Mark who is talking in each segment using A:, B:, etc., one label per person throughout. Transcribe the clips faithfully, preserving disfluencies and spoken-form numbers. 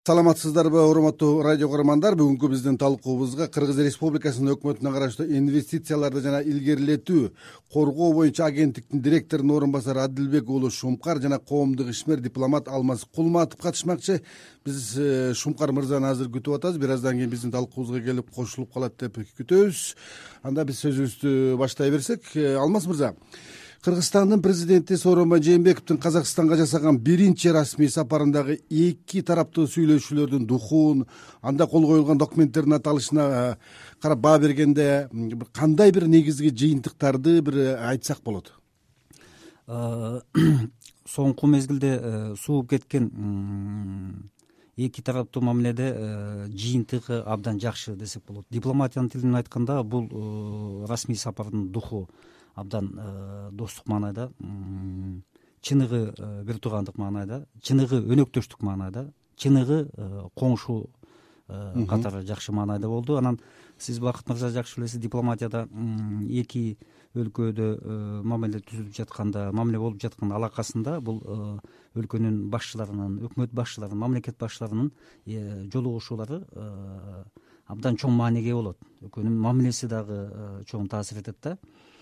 A: Саламатсыздарбы, урматтуу радио көрөрмандар. Бүгүнкү биздин талкуубузга Кыргыз Республикасынын өкмөтүнө караштуу инвестицияларды жана илгерилетүү коргоо боюнча агенттиктин директорунун орун басары Адилбек уулу Шумкар жана коомдук ишмер дипломат Алмаз Кулматов катышмакчы. Биз Шумкар мырзаны азыр күтүп атабыз. Бир аздан кийин биздин талкуубузга келип кошулуп калат деп күтөбүз. Анда биз сөзүбүздү баштай берсек, Алмаз мырза, Кыргызстандын президенти Сооронбай Жээнбековдун Казакстанга жасаган биринчи расмий сапарындагы эки тараптуу сүйлөшүүлөрдүн духун, анда кол коюлган документтердин аталышына карап баа бергенде кандай бир негизги жыйынтыктарды бир айтсак болот?
B: Соңку мезгилде сууп кеткен эки тараптуу мамиледе жыйынтыгы абдан жакшы десек болот. Дипломатиянын тилинен айтканда бул расмий сапардын духу абдан достук маанайда, чыныгы бир туугандык маанайда, чыныгы өнөктөштүк маанайда, чыныгы коңшу катары жакшы маанайда болду. Анан сиз Бакыт мырза жакшы билесиз, дипломатияда эки өлкөдө мамиле түзүлүп жатканда, мамиле болуп жаткан алакасында бул өлкөнүн башчыларынын, өкмөт башчыларынын, мамлекет башчыларынын жолугушуулары абдан чоң мааниге болот. Өлкөнүн мамилеси дагы чоң таасир этет да.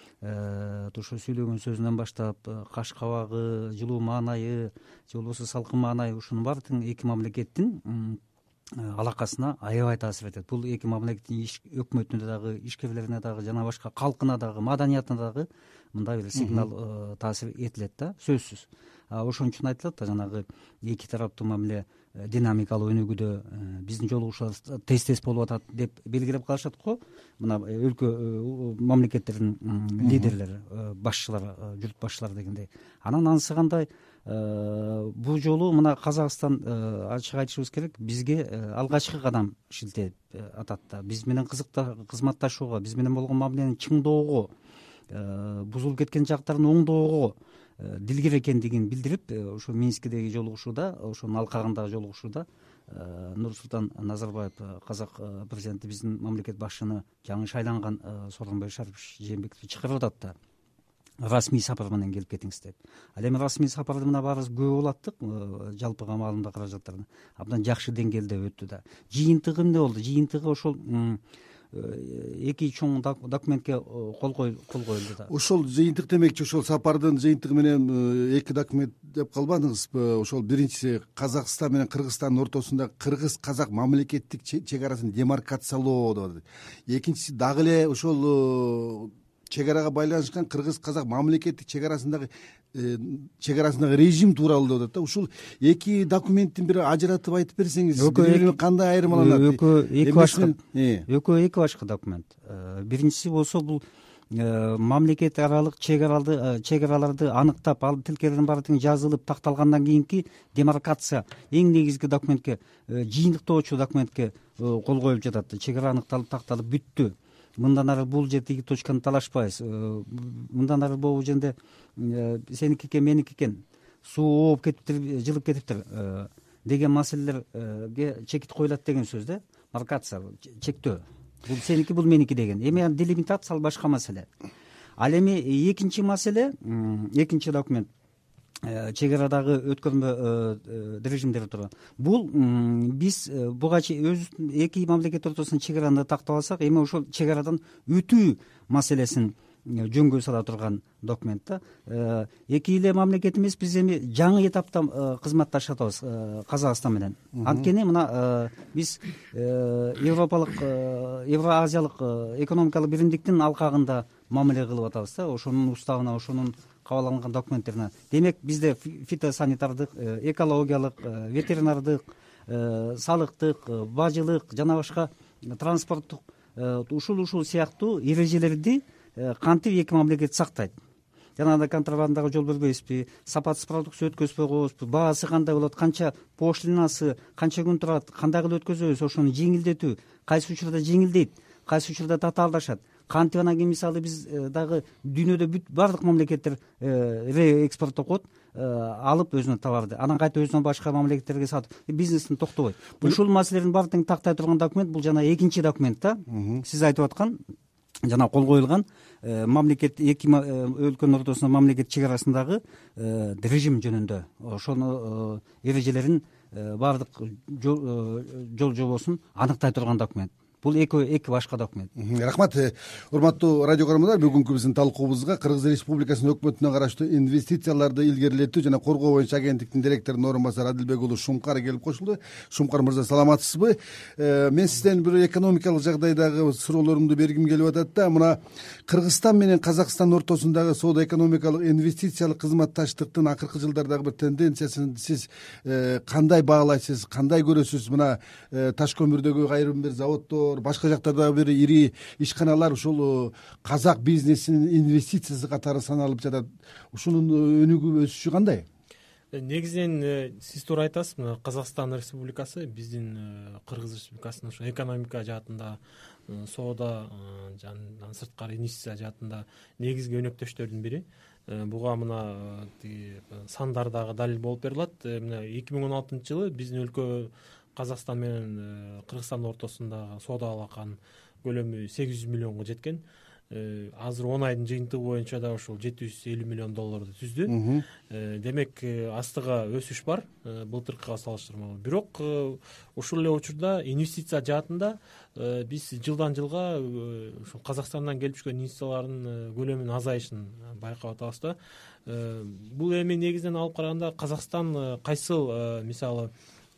B: Ошо сүйлөгөн сөзүнөн баштап каш кабагы, жылуу маанайы же болбосо салкын маанайы, ушунун баардыгын эки мамлекеттин алакасына аябай таасир этет. Бул эки мамлекеттин өкмөтүнө дагы, ишкерлерине дагы жана башка калкына дагы, маданиятына дагы мындай бир сигнал таасир этилет да, сөзсүз. Ошон үчүн айтылат да, жанагы эки тараптуу мамиле динамикалуу өнүгүүдө биздин жолугушуулар тез-тез болуп атат деп белгилеп калышат го. Мына өлкө мамлекеттердин лидерлери, башчылары, журт башчылары дегендей. Анан ансыгандай бул жолу мына Казакстан, ачык айтышыбыз керек, бизге алгачкы кадам шилтеп атат да. Биз менен кызматташууга, биз менен болгон мамилени чыңдоого, бузулуп кеткен жактарын оңдоого дилгир экендигин билдирип, ошо Минскидеги жолугушууда, ошонун алкагындагы жолугушууда Нурсултан Назарбаев, казак президенти, биздин мамлекет башчыны, жаңы шайланган Сооронбай Жээнбековду чакырып атат да, расмий сапар менен келип кетиңиз деп. Ал эми расмий сапарды мына баарыбыз күбө болаттык, жалпыга маалымда каражаттарын абдан жакшы деңгээлде өттү да. Жыйынтыгы эмне болду? Жыйынтыгы ошол эки чоң документке кол коюлду да.
A: Ошол жыйынтык демекчи, ошол сапардын жыйынтыгы менен эки документ деп калбадыңызбы? Ошол биринчиси Казакстан менен Кыргызстандын ортосунда кыргыз-казак мамлекеттик чек арасын демаркациялоо деп. Экинчиси дагы эле ошол чек арага байланышкан кыргыз-казак мамлекеттик чек арасындагы чек арасындагы режим тууралуу деп атат да. Ушул эки документтин бир ажыратып айтып берсеңиз, бири-бири кандай айырмаланат?
B: Экөө эки башка, экөө эки башка документ. Биринчиси болсо бул мамлекет аралык чек араларды аныктап, ал тилкелердин баардыгы жазылып такталгандан кийинки демаркация эң негизги документке, жыйынтыктоочу документке кол коюлуп жатат. Чек ара аныкталып, такталып бүттү. Мындан ары бул жер тиги точканы талашпайбыз. Мындан ары могу жерде сеники экен, меники экен, суу ооп кетиптир, жылып кетиптир деген маселелерге чекит коюлат деген сөз да. Маркация, чектөө. Бул сеники, бул меники деген. Эми делимитация ал башка маселе. Ал эми экинчи маселе, экинчи документ чек арадагы өткөрмө режимдери тууралуу. Бул биз буга өзүбүздүн эки мамлекет ортосунда чек араны тактап алсак, эми ошол чек арадан өтүү маселесин жөнгө сала турган документ да. Эки эле мамлекет эмес, биз эми жаңы этапта кызматташып атабыз Казакстан менен. Анткени мына биз европалык, евроазиялык экономикалык биримдиктин алкагында мамиле кылып атабыз да. Ошонун уставына, ошонун кабыл документтерине. Демек бизде фитосанитардык, экологиялык, ветеринардык, салыктык, бажылык жана башка транспорттук ушул-ушул сыяктуу эрежелерди кантип эки мамлекет сактайт? Жанагындай контрабандага жол бербейбизби, сапатсыз продукция өткөзбөй коебузбу, баасы кандай болот, канча пошлинасы, канча күн турат, кандай кылып өткөзөбүз, ошону жеңилдетүү, кайсы учурда жеңилдейт, кайсы учурда татаалдашат. Кантип анан кийин мисалы биз дагы дүйнөдө бүт бардык мамлекеттер реэкспорттоо коет, алып өзүнө товарды, анан кайта өзүнөн башка мамлекеттерге сатып, бизнесин токтобойт. Ушул маселелердин баардыгын тактай турган документ бул жана экинчи документ да. Сиз айтып аткан жана кол коюлган мамлекет эки өлкөнүн ортосунда мамлекет чек арасындагы режим жөнүндө ошону эрежелерин баардык жол жобосун аныктай турган документ. Бул эки эки башка документ.
A: Рахмат. Урматтуу радио көрөрмандар, бүгүнкү биздин талкуубузга Кыргыз Республикасынын өкмөтүнө караштуу инвестицияларды илгерилетүү жана коргоо боюнча агенттиктин директорунун орун басары Адилбек уулу Шумкар келип кошулду. Шумкар мырза, саламатсызбы? Мен сизден бир экономикалык жагдайдагы суроолорумду бергим келип атат да, мына Кыргызстан менен Казакстан ортосундагы соода экономикалык инвестициялык кызматташтыктын акыркы жылдардагы бир тенденциясын сиз кандай баалайсыз, кандай көрөсүз? Мына таш көмүрдөгү айрым бир заводдор, башка жактарда бир ири ишканалар ушул казак бизнесинин инвестициясы катары саналып жатат. Ушунун өнүгүү өсүшү кандай?
C: Негизинен сиз туура айтасыз. Мына Казакстан Республикасы биздин Кыргыз Республикасынын ушу экономика жаатында, соода жана сырткары инвестиция жаатында негизги өнөктөштөрдүн бири. Буга мына тиги сандар дагы далил болуп берилет. Мына эки миң он алтынчы жылы биздин өлкө Казакстан менен Кыргызстандын ортосундагы соода алаканын көлөмү сегиз жүз миллионго жеткен. Азыр он айдын жыйынтыгы боюнча да ушул жети жүз элүү миллион долларды түздү. Демек астыга өсүш бар былтыркыга салыштырмалуу. Бирок ушул эле учурда инвестиция жаатында биз жылдан жылга ушул Казакстандан келип түшкөн инвестициялардын көлөмүнүн азайышын байкап атабыз да. Бул эми негизинен алып караганда Казакстан кайсыл мисалы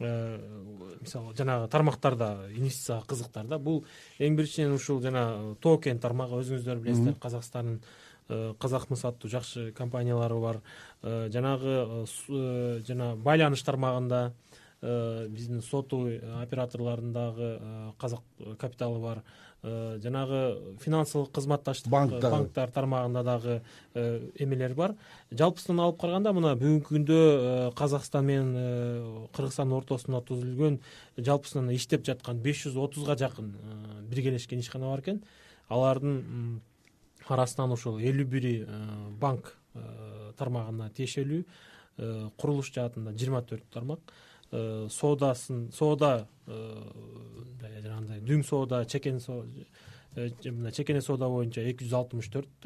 C: мисалы жанагы тармактарда инвестицияга кызыктар да. Бул эң биринчиден ушул жана тоо кен тармагы, өзүңүздөр билесиздер, Казакстандын Казахмыс аттуу жакшы компаниялары бар. Жанагы жана байланыш тармагында биздин сотовый операторлордундагы казак капиталы бар. Жанагы финансылык кызматташтык банктар тармагында дагы эмелер бар. Жалпысынан алып караганда мына бүгүнкү күндө Казакстан менен Кыргызстандын ортосунда түзүлгөн жалпысынан иштеп жаткан беш жүз отузга жакын биргелешкен ишкана бар экен. Алардын арасынан ушул элүү бири банк тармагына тиешелүү, курулуш жаатында жыйырма төрт тармак, соодасын соода жанагындай дүң соода, чекен соода, чекене соода боюнча эки жүз алтымыш төрт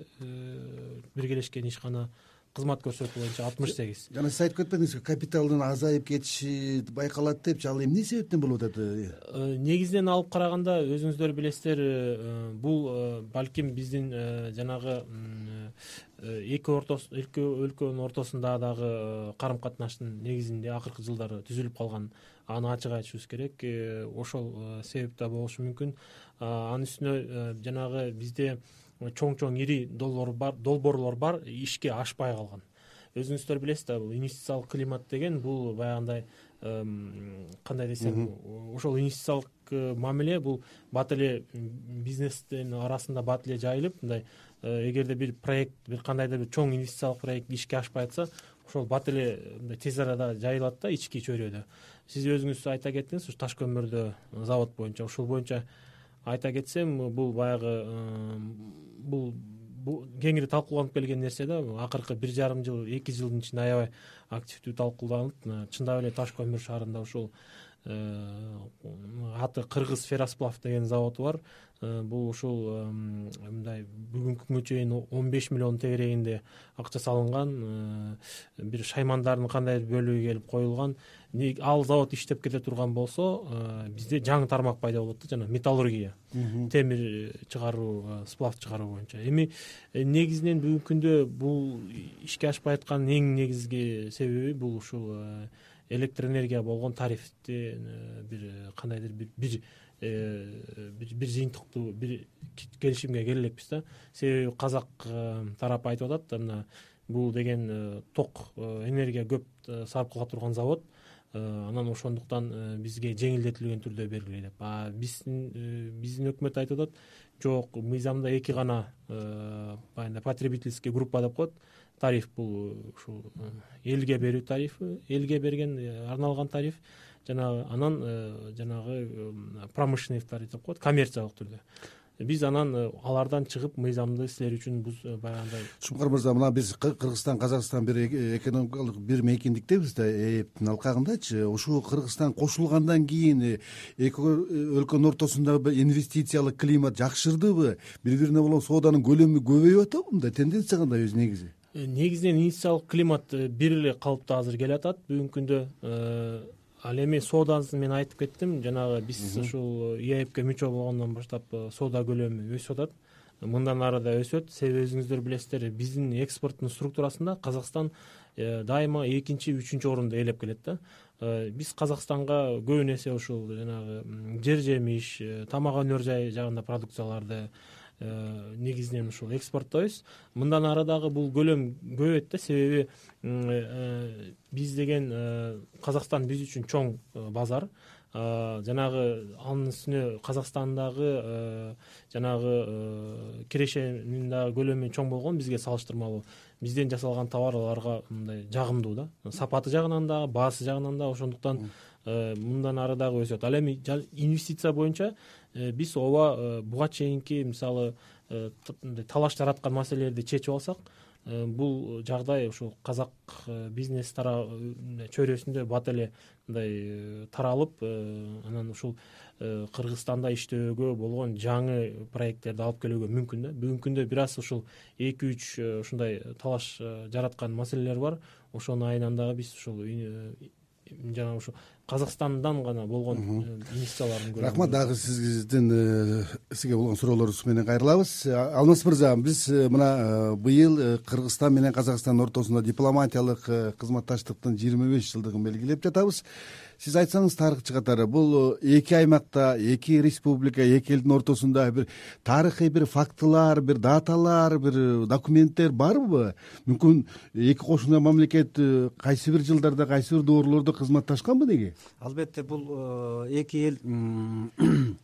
C: биргелешкен ишкана, кызмат көрсөтүү боюнча алтымыш сегиз.
A: Жана сиз айтып кетпедиңизби, капиталдын азайып кетиши байкалат депчи, ал эмне себептен болуп атат?
C: Негизинен алып караганда өзүңүздөр билесиздер, бул балким биздин жанагы эки өлкөнүн ортосунда дагы карым катнаштын негизинде акыркы жылдары түзүлүп калган, аны ачык айтышыбыз керек. Ошол себепте болушу мүмкүн. Анын үстүнө жанагы бизде чоң-чоң ири долбоорлор бар, ишке ашпай калган. Өзүңүздөр билесиздер, бул инвестициялык климат деген бул баягындай кандай десем, ошол инвестициялык мамиле бул бат эле бизнестин арасында бат эле жайылып, мындай эгерде бир проект, бир кандайдыр бир чоң инвестициялык проект ишке ашпай атса, ошол бат эле мындай тез арада жайылат да ички чөйрөдө. Сиз өзүңүз айта кеттиңиз, ушу таш көмүрдө завод боюнча, ушул боюнча айта кетсем, бул баягы бул кеңири талкууланып келген нерсе да. Акыркы бир жарым жыл, эки жылдын ичинде аябай активдүү талкууланып, чындап эле таш көмүр шаарында ушул аты Кыргыз Ферросплав деген заводу бар. Бул ушул мындай бүгүнкү күнгө чейин он беш миллион тегерегинде акча салынган, бир шаймандардын кандайдыр бөлүгү келип коюлган. Ал завод иштеп кете турган болсо, бизде жаңы тармак пайда болот да, жана металлургия, темир чыгаруу, сплав чыгаруу боюнча. Эми негизинен бүгүнкү күндө бул ишке ашпай аткан эң негизги себеби бул ушул электр энергия болгон тарифти бир кандайдыр бир бир бир жыйынтыктуу бир келишимге келе элекпиз да. Себеби казак тарапы айтып атат, мына бул деген ток энергия көп сарп кыла турган завод, анан ошондуктан бизге жеңилдетилген түрдө бергиле деп. А биздин биздин өкмөт айтып атат, жок, мыйзамда эки гана баягы потребительский группа деп коет. Тариф бул ушул элге берүү тарифи, элге берген арналган тариф, жана анан жанагы промышленный тариф деп коет, коммерциялык түрдө. биз анан алардан чыгып мыйзамдуу иштер үчүн биз баягындай.
A: Шумкар мырза, мына биз Кыргызстан Казакстан бир экономикалык бир мейкиндиктебиз да, эптин алкагындачы ушул Кыргызстан кошулгандан кийин эки өлкөнүн ортосунда инвестициялык климат жакшырдыбы, бири бирине болгон сооданын көлөмү көбөйүп атабы, мындай тенденция кандай өзү негизи?
C: Негизинен инвестициялык климат бир эле калыпта азыр келатат бүгүнкү күндө. Ал эми соодасын мен айтып кеттим, жанагы биз ушул ИАЭПке мүчө болгондон баштап соода көлөмү өсүп атат. Мындан ары да өсөт. Себеби өзүңүздөр билесиздер, биздин экспорттун структурасында Казакстан дайыма экинчи, үчүнчү орунду ээлеп келет да. Биз Казакстанга көбүн эсе ушул жанагы жер жемиш, тамак өнөр жагында продукцияларды негизинен ушул экспорттойбуз. Мындан ары дагы бул көлөм көбөйөт да, себеби биз деген Казакстан биз үчүн чоң базар. Жанагы анын үстүнө Казакстандагы жанагы кирешенин дагы көлөмү чоң болгон бизге салыштырмалуу. Бизден жасалган товар аларга мындай жагымдуу да. Сапаты жагынан да, баасы жагынан да, ошондуктан мындан ары дагы өсөт. Ал эми инвестиция боюнча биз ооба буга чейинки мисалы талаш жараткан маселелерди чечип алсак, бул жагдай ушул казак бизнес чөйрөсүндө бат эле мындай таралып, анан ушул Кыргызстанда иштөөгө болгон жаңы проекттерди алып келүүгө мүмкүн да. Бүгүнкү күндө бир аз ушул эки үч ушундай талаш жараткан маселелер бар. Ошонун айынан дагы биз ушул жана ушу Казакстандан гана болгон инвестициялардын көрүнүшү.
A: Рахмат, дагы сиздин сизге болгон суроолорубуз менен кайрылабыз. Алмаз мырза, биз мына быйыл Кыргызстан менен Казакстандын ортосунда дипломатиялык кызматташтыктын жыйырма беш жылдыгын белгилеп жатабыз. Сиз айтсаңыз тарыхчы катары, бул эки аймакта, эки республика, эки элдин ортосунда бир тарыхый бир фактылар, бир даталар, бир документтер барбы? Мүмкүн эки кошуна мамлекет кайсы бир жылдарда, кайсы бир доорлордо кызматташканбы деги?
B: Албетте, бул эки элдин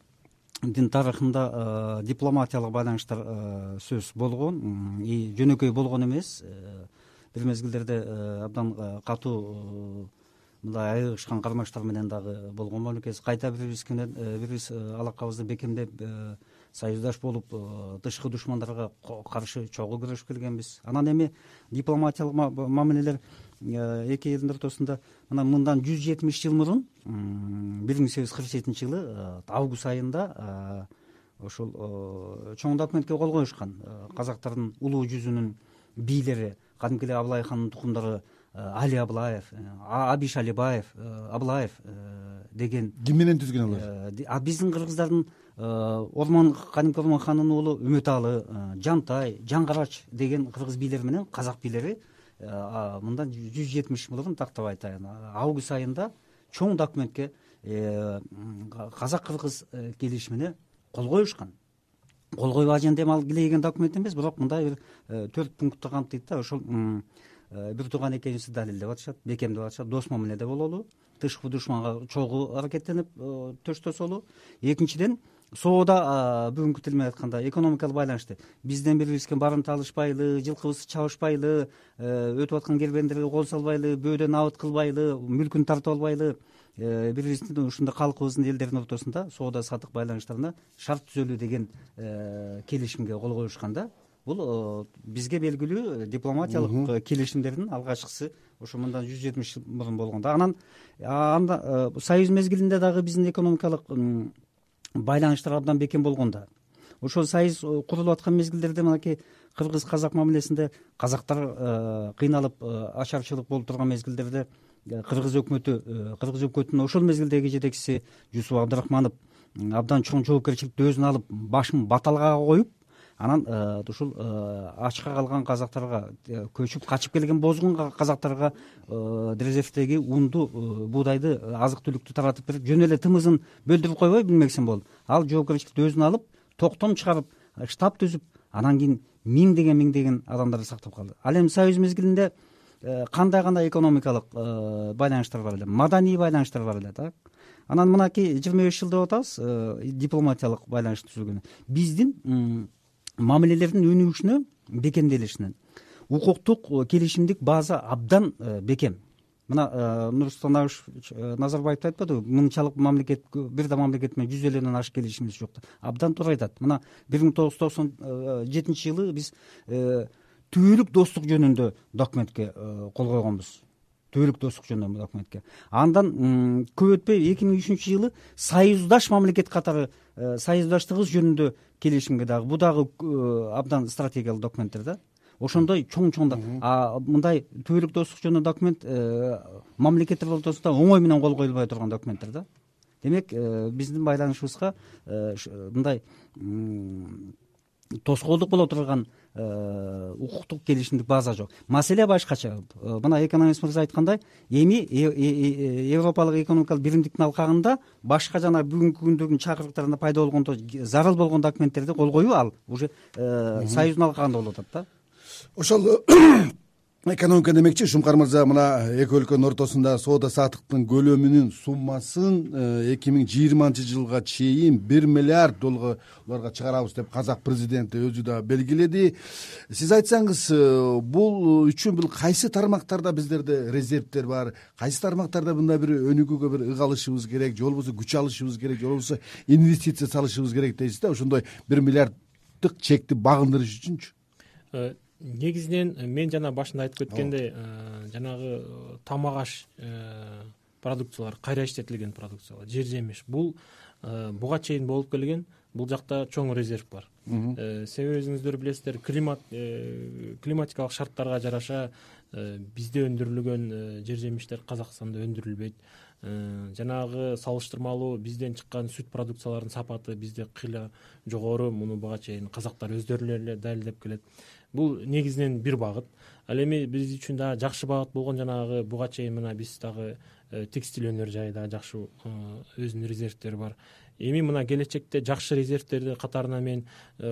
B: тарыхында дипломатиялык байланыштар сөз болгон, жөнөкөй болгон эмес. Бир мезгилдерде абдан катуу мындай айыгышкан кармаштар менен дагы болгон мамлекет. Кайта бири-бириз менен бири-бириз алакабызды бекемдеп, союздаш болуп, тышкы душмандарга каршы чогуу күрөшүп келгенбиз. Анан эми дипломатиялык мамилелер эки элдин ортосунда мына мындан жүз жетимиш жыл мурун, бир миң сегиз жүз кырк жетинчи жылы август айында ошол чоң документке кол коюшкан. Казактардын улуу жүзүнүн бийлери, кадимки эле Аблай хандын тукумдары Али Аблаев, Абиш Алибаев, Аблаев деген. Ким
A: менен түзгөн алар?
B: А биздин кыргыздардын Ормон, кадимки Ормон ханынын уулу Үмөталы, Жантай, Жаңгарач деген кыргыз бийлери менен казак бийлери мындан жүз жетимиш жыл мурун тактап айтайын, август айында чоң документке, казак-кыргыз келишимине кол коюшкан. Кол коюп ажендем ал килейген документ эмес, бирок мындай бир төрт пунктты камтыйт да. Ошол бир тууган экенибизди далилдеп атышат, бекемдеп атышат, дос мамиледе бололу, тышкы душманга чогуу аракеттенип төштөсөлү. Экинчиден, соода, бүгүнкү тил менен айтканда, экономикалык байланышты бизден бири-бирибизге барымта алышпайлы, жылкыбызды чабышпайлы, өтүп аткан кербендерге кол салбайлы, бөөдөн абыт кылбайлы, мүлкүн тартып албайлы, бири-бирибиздин ушундай калкыбыздын элдердин ортосунда соода сатык байланыштарына шарт түзөлүү деген келишимге кол коюшкан да. Бул бизге белгилүү дипломатиялык келишимдердин алгачкысы ошо мындан жүз жетимиш жыл мурун болгон да. Анан анда союз мезгилинде дагы биздин экономикалык байланыштар абдан бекем болгон да. Ошол союз курулуп аткан мезгилдерде мынакей кыргыз-казак мамилесинде казактар кыйналып ачарчылык болуп турган мезгилдерде кыргыз өкмөтү, кыргыз өкмөтүнүн ошол мезгилдеги жетекчиси Жусуп Абдрахманов абдан чоң жоопкерчиликти өзүнө алып, башын баталгага коюп, анан ушул ачка калган казактарга, көчүп качып келген бозгун казактарга Дрезефтеги унду, буудайды, азык түлүктү таратып берип, жөн эле тымызын бөлдүрүп койбой билмексин болду. Ал жоопкерчиликти өзүнө алып, токтом чыгарып, штаб түзүп, анан кийин миңдеген миңдеген адамдарды сактап калды. Ал эми союз мезгилинде кандай гана экономикалык байланыштар бар эле, маданий байланыштар бар эле, так. Анан мынакей жыйырма беш жыл деп атабыз дипломатиялык байланыш түзүлгөнү. Биздин мамилелердин өнүгүшүнө, бекемделишине укуктук келишимдик база абдан бекем. мына Нурсултан Абишевич Назарбаев айтпадыбы, мынчалык мамлекет, бир да мамлекет менен жүз элүүдөн ашык келишимибиз жок деп. Абдан туура айтат. Мына бир миң тогуз жүз токсон жетинчи жылы биз түбөлүк достук жөнүндө документке кол койгонбуз. Түбөлүк достук жөнүндө документке. Андан көп өтпөй эки миң үчүнчү жылы союздаш мамлекет катары союздаштыгыбыз жөнүндө келишимге дагы, бу дагы абдан стратегиялык документтер да. Ошондой чоң-чоң да. А мындай түбөлүк достук жөнүндө документ мамлекеттер ортосунда оңой менен кол коюлбай турган документтер да. Демек, биздин байланышыбызга мындай тоскоолдук боло турган укуктук келишимдик база жок. Маселе башкача. Мына экономист мырза айткандай, эми Европалык экономикалык биримдиктин алкагында башка жана бүгүнкү күндөгү чакырыктарында пайда болгондо зарыл болгон документтерди кол коюу ал уже союздун алкагында болуп атат да.
A: Ошол экономика демекчи, Шумкар мырза, мына эки өлкөнүн ортосунда соода саттыктын көлөмүнүн суммасын эки миң жыйырманчы жылга чейин бир миллиард долларга чыгарабыз деп казак президенти өзү да белгиледи. Сиз айтсаңыз, бул үчүн бул кайсы тармактарда биздерде резервдер бар, кайсы тармактарда мындай бир өнүгүүгө бир ык алышыбыз керек, же болбосо күч алышыбыз керек, же болбосо инвестиция салышыбыз керек дейсиз да, ошондой бир миллиарддык чекти багындырыш үчүнчү?
C: Негизинен мен жана башында айтып кеткендей, жанагы тамак аш продукциялар, кайра иштетилген продукциялар, жер жемиш, бул буга чейин болуп келген, бул жакта чоң резерв бар. Себеби өзүңүздөр билесиздер, климат климатикалык шарттарга жараша бизде өндүрүлгөн жер жемиштер Казакстанда өндүрүлбөйт. Жанагы салыштырмалуу бизден чыккан сүт продукцияларынын сапаты бизде кыйла жогору, муну буга чейин казактар өздөрү эле далилдеп келет. Бул негизинен бир багыт. Ал эми биз үчүн да жакшы багыт болгон жанагы буга чейин мына биз дагы текстиль өнөр жайда жакшы өзүнүн резервдери бар. Эми мына келечекте жакшы резервдерди катарына мен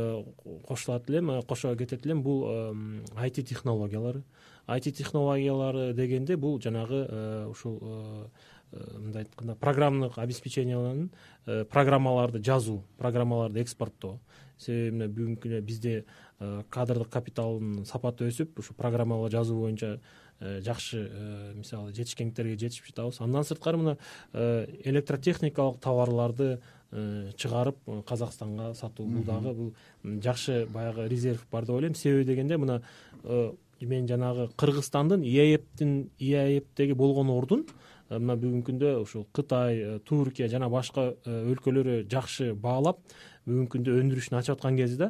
C: кошулат элем, кошо кетет элем. Бул ай ти технологиялары. ай ти технологиялары дегенде бул жанагы ушул мындай айтканда программдык обеспечениянын программаларды жазуу, программаларды экспорттоо. Себеби мына бүгүнкү күндө бизде кадрдык капиталдын сапаты өсүп, ушу программалар жазуу боюнча жакшы мисалы жетишкендиктерге жетишип жатабыз. Андан сырткары мына электротехникалык товарларды чыгарып Казакстанга сатуу, бул дагы бул жакшы баягы резерв бар деп ойлойм. Себеби дегенде мына мен жанагы Кыргызстандын ИАЭПтин ИАЭПтеги болгон ордун мына бүгүнкү күндө ушул Кытай, Туркия жана башка өлкөлөрү жакшы баалап бүгүнкү күндө өндүрүшүн ачып аткан кезде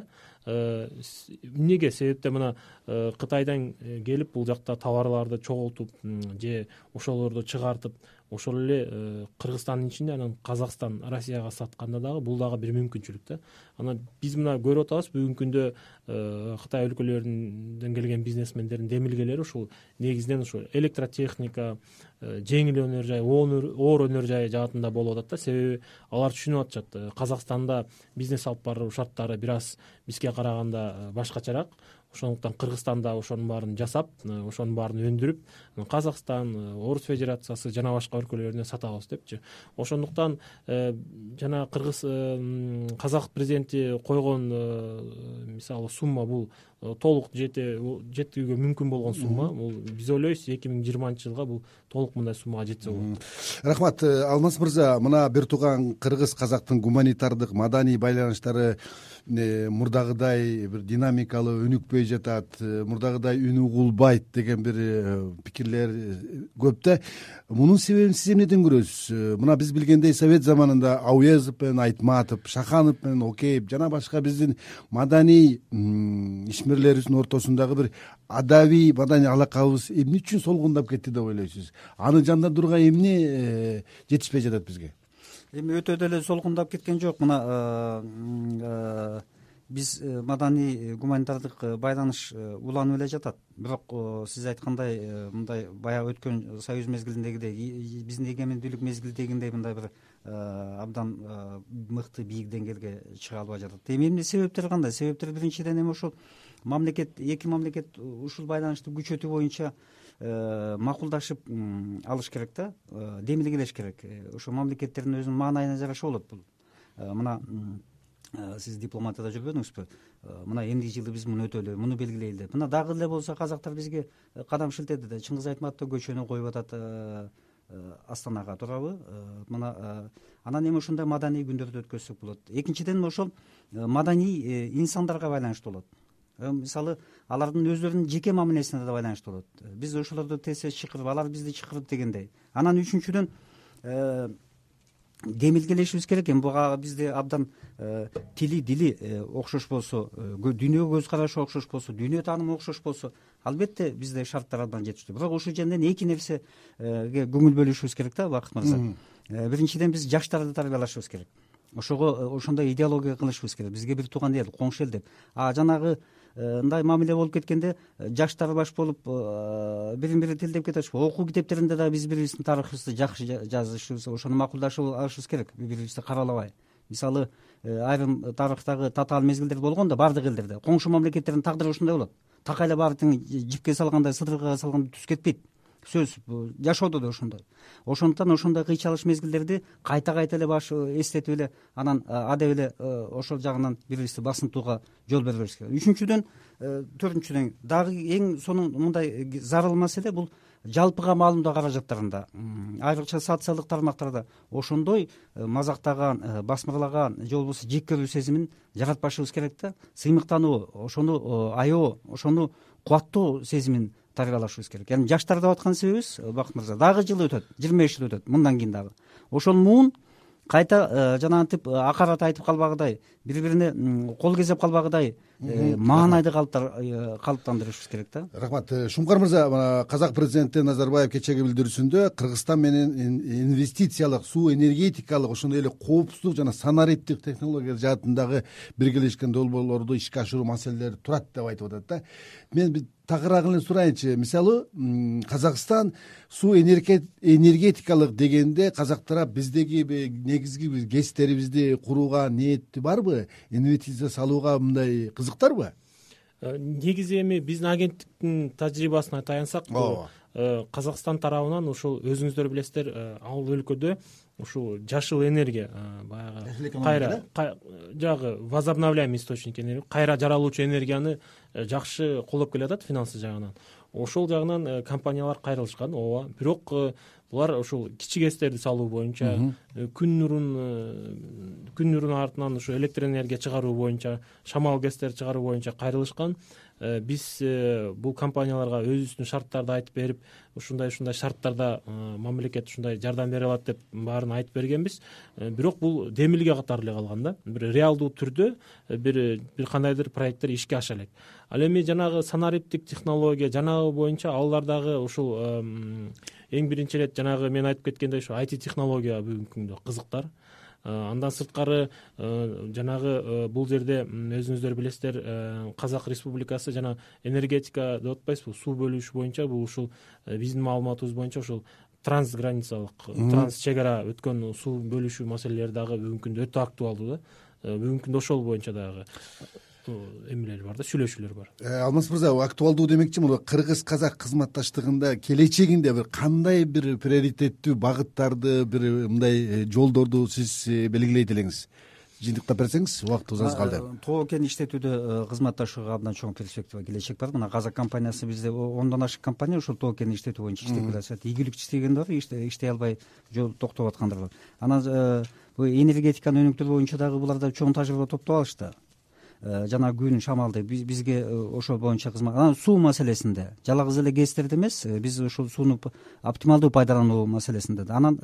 C: эмнеге? Себепте мына Кытайдан келип бул жакта товарларды чогултуп же ошолорду чыгартып, ошол эле Кыргызстандын ичинде анан Казакстан, Россияга сатканда дагы бул дагы бир мүмкүнчүлүк да. Анан биз мына көрүп атабыз, бүгүнкү күндө Кытай өлкөлөрүнөн келген бизнесмендердин демилгелери ушул негизинен ушул электротехника, жеңил өнөр жай, оор өнөр жай жаатында болуп атат да. Себеби алар түшүнүп атышат, Казакстанда бизнес алып баруу шарттары бир аз бизге караганда башкачараак. Ошондуктан Кыргызстанда ошонун баарын жасап, ошонун баарын өндүрүп, Казакстан, Орус Федерациясы жана башка өлкөлөрүнө сатабыз депчи. Ошондуктан жана Кыргыз казак президенти койгон мисалы сумма бул толук жетүүгө мүмкүн болгон сумма. Бул биз ойлойбуз эки миң жыйырманчы жылга бул толук мындай суммага жетсе болот.
A: Рахмат, Алмаз мырза. Мына бир тууган кыргыз казактын гуманитардык, маданий байланыштары мурдагыдай бир динамикалуу өнүкпөй жатат, мурдагыдай үн угулбайт деген бир пикирлер көп да. Мунун себебин сиз эмнеден көрөсүз? Мына биз билгендей Совет заманында Ауезов менен Айтматов, Шаханов менен Океев жана башка биздин маданий ишмерлерибиздин ортосундагы бир адабий маданий алакабыз эмне үчүн солгундап кетти деп ойлойсуз? Аны жандандырууга эмне жетишпей жатат бизге?
B: Эми өтө деле солгундап кеткен жок. Мына биз маданий гуманитардык байланыш уланып эле жатат. Бирок сиз айткандай мындай баягы өткөн союз мезгилиндегидей, биздин эгемендүүлүк мезгилдегиндей мындай бир абдан мыкты бийик деңгээлге чыга албай жатат. Эми эмне себептер кандай? Себептер биринчиден эми ушул мамлекет, эки мамлекет ушул байланышты күчөтүү боюнча макулдашып алыш керек да, демилгелеш керек. Ошо мамлекеттердин өзүнүн маанайына жараша болот бул. Мына сиз дипломатияда жүрбөдүңүзбү? Мына эмдиги жылы биз муну өтөлү, муну белгилейли деп. Мына дагы эле болсо казактар бизге кадам шилтеди да, Чыңгыз Айтматов көчөнү коюп атат Астанага, туурабы? Мына анан эми ушундай маданий күндөрдү өткөзсөк болот. Экинчиден ошол маданий инсандарга байланыштуу болот. Мисалы, алардын өздөрүнүн жеке мамилесине да байланыштуу болот. Биз ошолорду тез тез чакырып, алар бизди чакырып дегендей. Анан үчүнчүдөн демилгелешибиз керек. Эми буга бизде абдан тили дили окшош болсо, дүйнөгө көз карашы окшош болсо, дүйнө таанымы окшош болсо, албетте бизде шарттар абдан жетиштүү. Бирок ушул жерден эки нерсеге көңүл бөлүшүбүз керек да, Бакыт мырза. Биринчиден биз жаштарды тарбиялашыбыз керек. Ошого ошондой идеология кылышыбыз керек. Бизге бир тууган эл, коңшу эл деп. А жанагы мындай мамиле болуп кеткенде жаштар баш болуп бирин бири тилдеп кетишип, окуу китептеринде да биз бири бирибиздин тарыхыбызды жакшы жазышыбыз, ошону макулдашып алышыбыз керек, бири бирибизди каралабай. Мисалы, айрым тарыхтагы татаал мезгилдер болгон да, баардык элдерде коңшу мамлекеттердин тагдыры ушундай болот. Такайла баары тең жипке салгандай, сыдырга салгандай түз кетпейт. Сөз жашоодо да ошондой. Ошондуктан ошондой кыйчалыш мезгилдерди кайта кайта эле баш эстетип эле, анан адеп эле ошол жагынан бири бирибизди басынтууга жол бербеш керек. Үчүнчүдөн, төртүнчүдөн дагы эң сонун мындай зарыл маселе бул жалпыга маалымдоо каражаттарында, айрыкча социалдык тармактарда ошондой мазактаган, басмырлаган же болбосо жек көрүү сезимин жаратпашыбыз керек да. Сыймыктануу, ошону аябоо, ошону кубаттоо сезимин тарбиялашыбыз керек. Эми жаштар деп аткан себебибиз, Бакыт мырза, дагы жыл өтөт, жыйырма беш жыл өтөт, мындан кийин дагы ошол муун кайта жанагынтип акарат айтып калбагыдай, бири бирине кол кезеп калбагыдай маанайды калыптандырышыбыз керек да.
A: Рахмат. Шумкар мырза, казак президенти Назарбаев кечеги билдирүүсүндө Кыргызстан менен инвестициялык, суу энергетикалык, ошондой эле коопсуздук жана санариптик технология жаатындагы биргелешкен долбоорлорду ишке ашыруу маселелери турат деп айтып атат да. Мен такыраагын эле сурайынчы. Мисалы, Казакстан суу энергетикалык дегенде казактар биздеги негизги гэстерибизди курууга ниети барбы? Инвестиция салууга мындай кызыктарбы?
C: Негизи эми биздин агенттиктин тажрыйбасына таянсак, Казакстан тарабынан ушул өзүңүздөр билесиздер, ал өлкөдө ушул жашыл энергия, баягы кайра жагы возобновляемый источник энергия, кайра жаралуучу энергияны жакшы колдоп келатат финансы жагынан. Ошол жагынан компаниялар кайрылышкан, ооба. Бирок булар ушул кичи гэстерди салуу боюнча, күн нурун күн нурунун артынан ушу электр энергия чыгаруу боюнча, шамал гэстер чыгаруу боюнча кайрылышкан. Биз бул компанияларга өзүбүздүн шарттарды айтып берип, ушундай ушундай шарттарда мамлекет ушундай жардам бере алат деп баарын айтып бергенбиз. Бирок бул демилге катары эле калган да. Бир реалдуу түрдө бир бир кандайдыр проекттер ишке аша элек. Ал эми жанагы санариптик технология жанагы боюнча алардагы ушул эң биринчи ирет жанагы мен айтып кеткендей ушу ай ти технология бүгүнкү күндө кызыктар. Андан сырткары жанагы бул жерде өзүңүздөр билесиздер, Казак Республикасы жана энергетика деп атпайсызбы, суу бөлүш боюнча бул ушул биздин маалыматыбыз боюнча ушул трансграницалык, транс чек ара өткөн суу бөлүшүү маселелери дагы бүгүнкү күндө өтө актуалдуу да. Бүгүнкү күндө ошол боюнча дагы эмелер бар да, сүйлөшүүлөр бар.
A: Алмаз мырза, актуалдуу демекчи, бул кыргыз-казак кызматташтыгында келечегинде бир кандай бир приоритеттүү багыттарды, бир мындай жолдорду сиз белгилейт элеңиз? Жыйынтыктап берсеңиз, убактыбыз аз калды.
B: Тоо кен иштетүүдө кызматташууга абдан чоң перспектива, келечек бар. Мына Казак компаниясы бизде ондон ашык компания ушул тоо кен иштетүү боюнча иштеп келатат. Ийгилик иштегендер бар, иштей албай жол токтоп аткандар бар. Анан бул энергетиканы өнүктүрүү боюнча дагы булар да чоң тажрыйба топтоп алышты. Жана күн шамалды бизге ошол боюнча кызмат. Анан суу маселесинде жалгыз эле гэстерди эмес, биз ушул сууну оптималдуу пайдалануу маселесинде да. Анан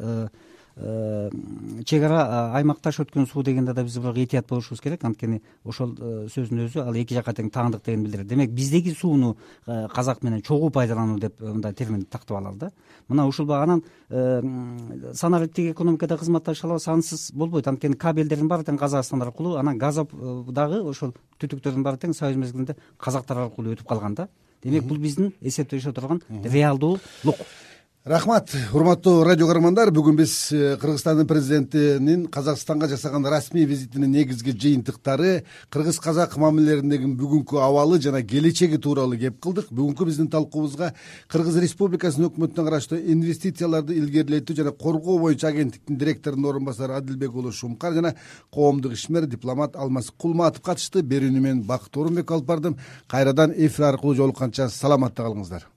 B: чек ара аймакташ өткөн суу дегенде да биз бирок этият болушубуз керек, анткени ошол сөздүн өзү ал эки жакка тең таандык деген билдирет. Демек биздеги сууну казак менен чогуу пайдалануу деп мындай термин тактып алалы да. Мына ушул анан санариптик экономикада кызматташа алабыз, ансыз болбойт. Анткени кабелдердин баары тең Казакстан аркылуу, анан газ дагы ошол түтүктөрдүн баары тең Союз мезгилинде казактар аркылуу өтүп калган да. Демек бул биздин эсептеше турган реалдуулук.
A: Рахмат, урматтуу радио көрөрмандар. Бүгүн биз Кыргызстандын президентинин Казакстанга жасаган расмий визитинин негизги жыйынтыктары, кыргыз-казак мамилелериндеги бүгүнкү абалы жана келечеги тууралуу кеп кылдык. Бүгүнкү биздин талкуубузга Кыргыз Республикасынын өкмөтүнө караштуу инвестицияларды илгерилетүү жана коргоо боюнча агенттиктин директорунун орун басары Адилбек уулу Шумкар жана коомдук ишмер дипломат Алмаз Кулматов катышты. Берүүнү мен Бакыт Орунбек алып бардым. Кайрадан эфир аркылуу жолукканча саламатта калыңыздар.